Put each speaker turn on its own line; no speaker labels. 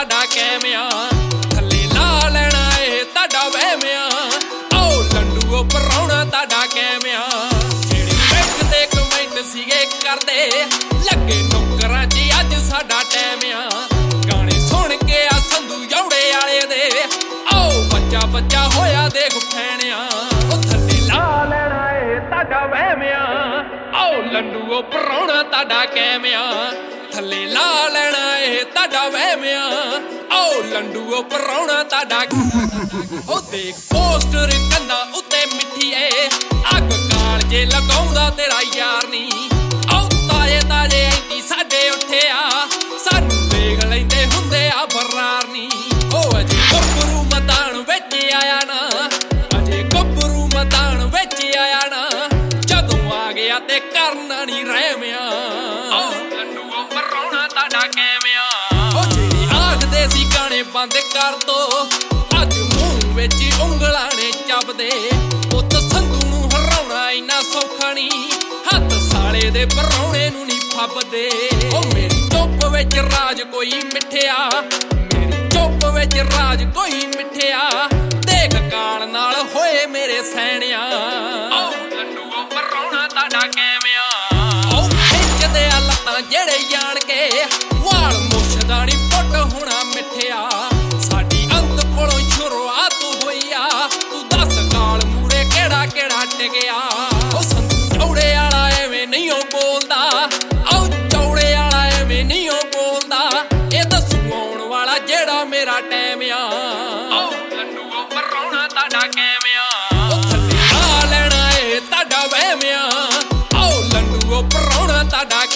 ਤੁਹਾਡਾ ਕੈਮਿਆ ਥੱਲੇ ਲਾ ਲੈਣਾ ਇਹ ਤੁਹਾਡਾ ਵਹਿਮਿਆ ਓ ਲੰਡੂ ਪਰਾਉਣਾ ਤੁਹਾਡਾ ਕੈਮਿਆ ਜਿਹੜੇ ਵਿੱਚ ਦੇ ਕਮੈਂਟ ਸੀਗੇ ਕਰਦੇ ਲੱਗੇ ਨੌਕਰਾਂ 'ਚ ਅੱਜ ਸਾਡਾ ਟਾਈਮ ਆ ਗਾਣੇ ਸੁਣ ਕੇ ਆ ਸੰਧੂ ਜੌੜੇ ਵਾਲੇ ਦੇ ਓ ਬੱਚਾ ਬੱਚਾ ਹੋਇਆ ਦੇਖ ਫੈਣਿਆ ਉਹ ਥੱਲੇ ਲਾ ਲੈਣਾ ਇਹ ਤੁਹਾਡਾ ਵਹਿਮਿਆ ਓ ਲੰਡੂ ਪਰਾਉਣਾ ਤੁਹਾਡਾ ਕੈਮਿਆ ਥੱਲੇ ਲਾ ਲੈਣਾ ਇਹ ਤੁਹਾਡਾ ਵਹਿਮਿਆ ਓ ਲੰਡੂ ਪਰਾਉਣਾ ਤੁਹਾਡਾ ਉਹ ਦੇਖ ਪੋਸਟਰ ਕੰਧਾਂ ਉੱਤੇ ਮਿੱਠੀਏ ਅੱਗ ਕਾਲ ਜੇ ਲਗਾਉਂਦਾ ਤੇਰਾ ਯਾਰ ਨੀ ਓ ਤਾਏ ਤਾਜੇ ਐਂਟੀ ਸਾਡੇ ਉੱਠਿਆ ਸਾਨੂੰ ਦੇਖ ਲੈਂਦੇ ਹੁੰਦੇ ਆ ਫਰਾਰ ਨੀ ਓ ਅਜੇ ਗੱਭਰੂ ਮਤਾਨ ਵਿੱਚ ਆਇਆ ਨਾ ਅਜੇ ਗੱਭਰੂ ਮਤਾਨ ਵਿੱਚ ਆਇਆ ਨਾ ਜਦੋਂ ਆ ਗਿਆ ਤੇ ਕਰਨਾ ਨੀ ਰਹਿਮਿਆ ਓ ਲੰਡੂ ਪਰਾਉਣਾ ਤੁਹਾਡਾ ਕੈਮਿਆ ਓ ਜਿਹੜੀ ਆਖਦੇ ਸੀ ਗਾਣੇ ਬੰਦ ਕਰ ਦੋ ਅੱਜ ਮੂੰਹ ਵਿੱਚ ਉਂਗਲਾਂ ਨੇ ਚੱਬਦੇ ਪੁੱਤ ਸੰਧੂ ਨੂੰ ਹਰਾਉਣਾ ਇੰਨਾ ਸੌਖਾ ਨੀ ਹੱਥ ਸਾਲੇ ਦੇ ਪਰਾਉਣੇ ਨੂੰ ਨੀ ਫੱਬਦੇ ਓ ਮੇਰੀ ਚੁੱਪ ਵਿੱਚ ਰਾਜ ਕੋਈ ਮਿੱਠਿਆ ਮੇਰੀ ਚੁੱਪ ਵਿੱਚ ਰਾਜ ਕੋਈ ਮਿੱਠਿਆ ਦੇਖ ਕਾਲ ਨਾਲ ਹੋਏ ਮੇਰੇ ਸੈਣਿਆ ਓ ਲੰਡੂ ਪਰਾਉਣਾ ਤੁਹਾਡਾ ਕੈਮਿਆ ਓ ਖਿੱਚਦੇ ਆ ਲੱਤਾਂ ਜਿਹੜੇ ਜਾਣ ਕੇ ਵਾਲ ਮੁੱਛਦਾ ਨੀ ਪੁੱਟ ਹੋਣਾ ਮਿੱਠਿਆ ਸਾਡੀ ਅੰਤ ਕੋਲੋਂ ਸ਼ੁਰੂਆਤ ਹੋਈ ਆ ਤੂੰ ਦੱਸ ਕਾਲ ਮੂਰੇ ਕਿਹੜਾ ਕਿਹੜਾ ਟਿਕਿਆ ਓ ਸੰਧੂ ਚੌੜੇ ਵਾਲਾ ਐਵੇਂ ਨਹੀਂ ਓ ਬੋਲਦਾ ਓ ਚੌੜੇ ਵਾਲਾ ਐਵੇਂ ਨਹੀਂ ਓ ਬੋਲਦਾ ਇਹ ਦੱਸੂ ਆਉਣ ਵਾਲਾ ਜਿਹੜਾ ਮੇਰਾ ਟਾਈਮ ਆ ਓ ਲੰਡੂ ਪਰਾਉਣਾ ਤੁਹਾਡਾ ਕੈਮਿਆ ਓ ਥੱਲੇ ਲਾ ਲੈਣਾ ਇਹ ਤੁਹਾਡਾ ਵਹਿਮਿਆ ਓ ਲੰਡੂ ਪਰਾਉਣਾ ਤੁਹਾਡਾ